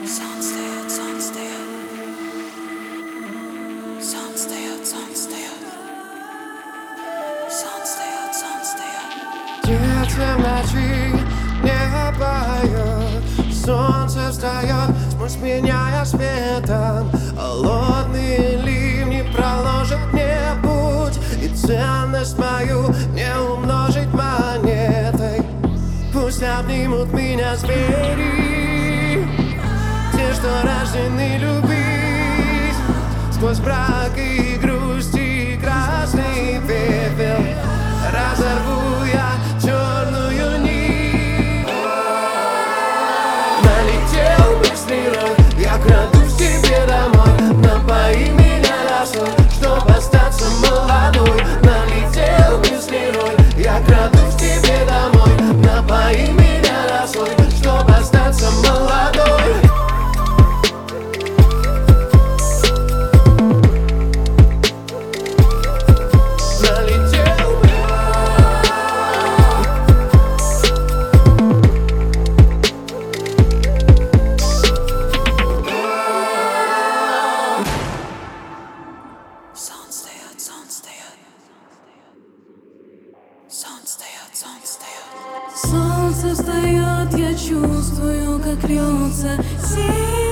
Сон встает, сон встает. Сон встает, сон встает. Сон встает, сон встает. Птицы в ночи не поют, солнце встает, тьму сменяя светом. Холодные ливни проложат мне путь, и ценность мою не умножить монетой. Пусть обнимут меня звери, те, что рождены любить. Сквозь брак и грусть и красный пепел разорву я черную нить. Налетел быстрый рой, я крадусь к тебе домой. Напои меня росой, чтоб остаться молодой. Налетел быстрый рой, я крадусь к тебе домой. Напои меня росой, чтоб остаться молодой. Сон встает, сон встает. Сон встает, сон встает. Солнце встает, я чувствую, как льется сила.